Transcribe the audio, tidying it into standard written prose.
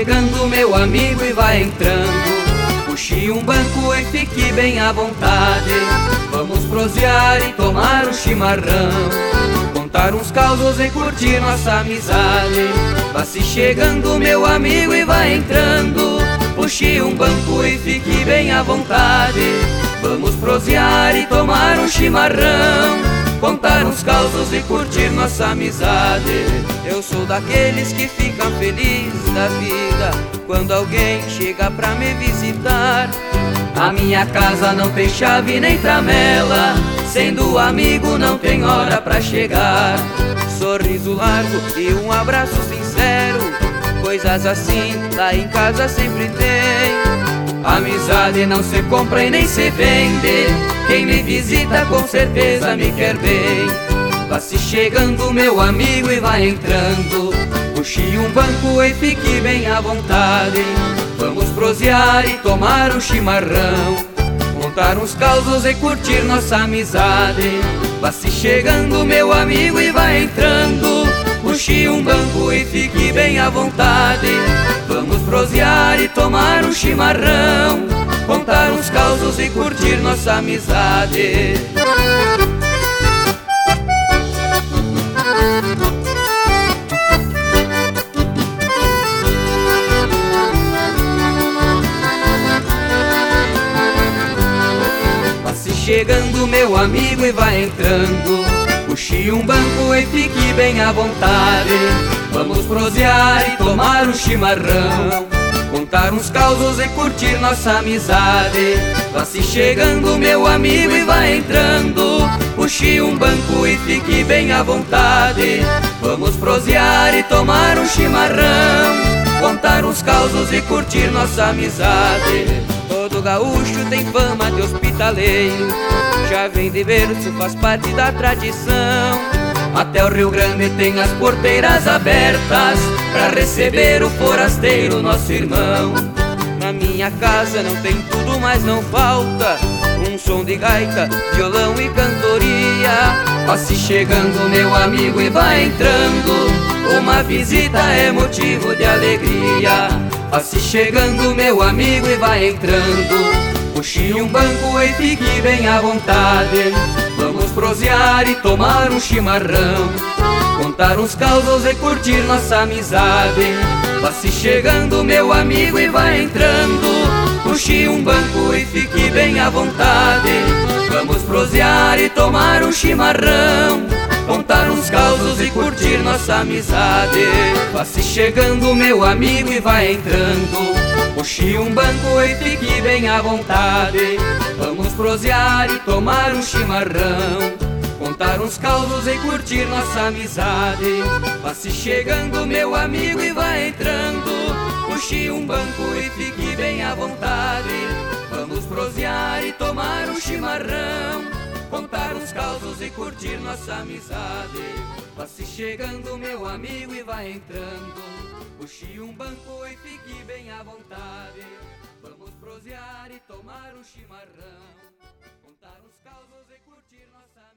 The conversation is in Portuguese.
chegando, meu amigo, e vai entrando. Puxe um banco e fique bem à vontade. Vamos prosear e tomar um chimarrão, contar uns causos e curtir nossa amizade. Vá se chegando, meu amigo, e vai entrando. Puxe um banco e fique bem à vontade. Vamos prosear e tomar um chimarrão, contar uns causos e curtir nossa amizade. Eu sou daqueles que ficam felizes da vida quando alguém chega pra me visitar. A minha casa não tem chave nem tramela, sendo amigo não tem hora pra chegar. Sorriso largo e um abraço sincero, coisas assim lá em casa sempre tem. Amizade não se compra e nem se vende, quem me visita com certeza me quer bem. Vá se chegando, meu amigo, e vai entrando. Puxe um banco e fique bem à vontade. Vamos prosear e tomar um chimarrão, contar uns causos e curtir nossa amizade. Vá se chegando, meu amigo, e vai entrando. Puxe um banco e fique bem à vontade. Vamos prosear e tomar um chimarrão, contar uns causos e curtir nossa amizade. Vá se chegando, meu amigo, e vai entrando. Puxe um banco e fique bem à vontade. Vamos prosear e tomar um chimarrão, contar uns causos e curtir nossa amizade. Vá se chegando, meu amigo, e vai entrando. Puxe um banco e fique bem à vontade. Vamos prosear e tomar um chimarrão, contar uns causos e curtir nossa amizade. Todo gaúcho tem fama de hospitaleiro, já vem de berço, faz parte da tradição. Até o Rio Grande tem as porteiras abertas pra receber o forasteiro, nosso irmão. Na minha casa não tem tudo, mas não falta um som de gaita, violão e cantoria. Vá se chegando, meu amigo, e vai entrando. Uma visita é motivo de alegria. Vá se chegando, meu amigo, e vai entrando. Puxe um banco e fique bem à vontade. Vamos prosear e tomar um chimarrão, contar uns causos e curtir nossa amizade. Vá se chegando, meu amigo, e vai entrando. Puxe um banco e fique bem à vontade. Vamos prosear e tomar um chimarrão, contar uns causos e curtir nossa amizade. Vá se chegando, meu amigo, e vai entrando. Puxe um banco e fique bem à vontade. Vamos prosear e tomar um chimarrão, contar uns causos e curtir nossa amizade. Vá se chegando, meu amigo, e vai entrando. Puxe um banco e fique bem à vontade. Vamos prosear e tomar um chimarrão, contar uns causos e curtir nossa amizade. Vá se chegando, meu amigo, e vai entrando. Puxe um banco e fique bem à vontade. Vamos prosear e tomar um chimarrão, contar uns causos e curtir nossa amizade.